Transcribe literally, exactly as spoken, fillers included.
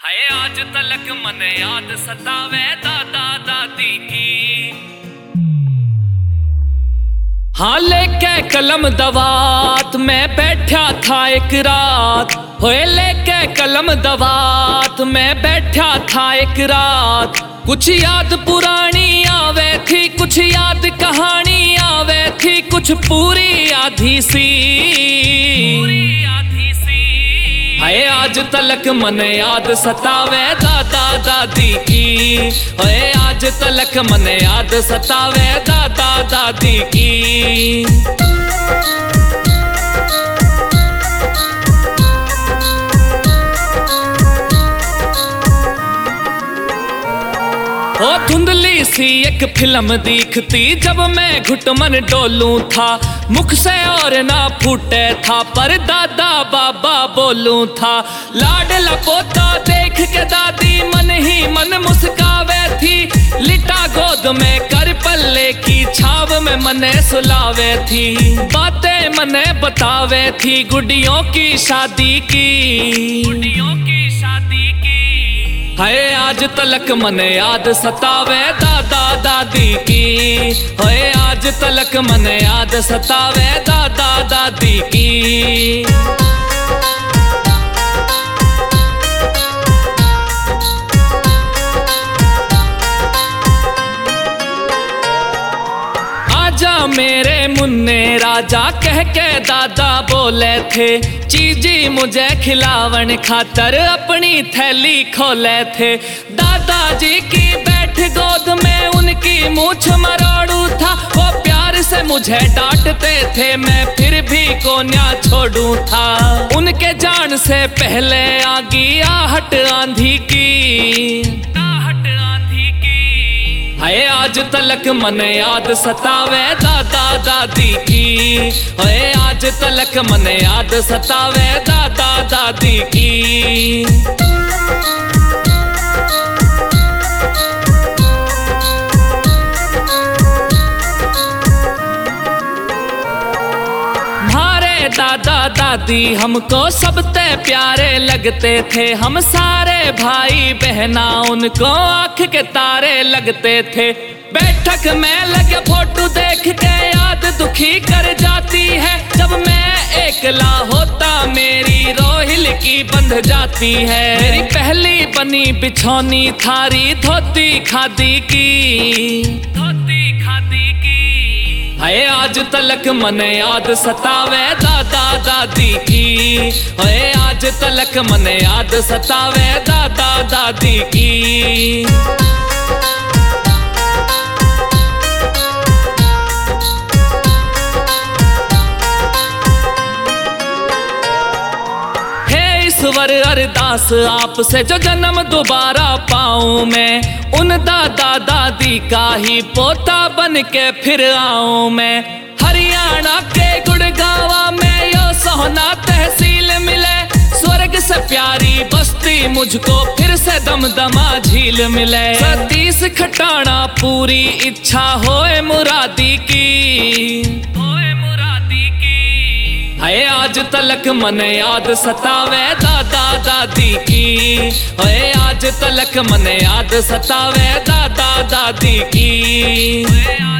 हाय आज तलक मन याद सतावे दादा दादी की। हाँ लेके कलम दवात मैं बैठा था एक रात, होए लेके कलम दवात मैं बैठा था एक रात। कुछ याद पुरानी आवे थी, कुछ याद कहानी आवे थी, कुछ पूरी आधी सी पूरी आधी सी। हाय आज तलक मन याद सतावे दादा दादी की, हाय आज तलक मन याद सतावे दादा दादी की। ओ धुंधली सी एक फिल्म दिखती जब मैं घुटमन डोलूं था, मुख से और ना फूटे था पर दादा बाबा बोलूं था। लाडला पोता देख के दादी मन ही मन मुस्कावे थी, लिटा गोद में कर पल्ले की छाव में मने सुलावे थी। बातें मने बतावे थी गुडियों की शादी की, गुडियों की शादी की। हाय आज तलक मन याद सतावे दादा दादी की, हाय आज तलक मन याद सतावे दादा दादी की। आजा मेरे मुन्ने राजा कह के दादा बोले थे, चीजी मुझे खिलावन खातर अपनी थैली खोले थे। दादाजी की बैठ गोद में उनकी मूछ मरोड़ू था, वो प्यार से मुझे डांटते थे मैं फिर भी कोन्या छोड़ू था। उनके जान से पहले आ गई आहट आंधी की, हाय आज तलक मन याद सतावे दादा दादी की, हाय आज तलक मन याद सतावे दादा दादी की। दादा दादी हमको सबते प्यारे लगते थे, हम सारे भाई बहना उनको आँख के तारे लगते थे। बैठक में लगे फोटो देख के याद दुखी कर जाती है, जब मैं एकला होता मेरी रोहिल की बंध जाती है। मेरी पहली बनी बिछौनी थारी धोती खादी की, धोती खादी की। हाय आज तलक मन याद सतावे दादा दादी की, हाय आज तलक मन याद सतावे दादा दादी की। ईश्वर अरदास आपसे जो जन्म दोबारा पाऊं मैं, उन दादा दादी का ही पोता बन के फिर आऊं मैं। हरियाणा के गुड़गावा में यो सोहना तहसील मिले, स्वर्ग से प्यारी बस्ती मुझको फिर से दमदमा झील मिले। सतीश खटाना पूरी इच्छा होए मुरादी की, हाय आज तलक मन याद सतावे दादा दादी की, हाय आज तलक मन याद सतावे दादा दादी की।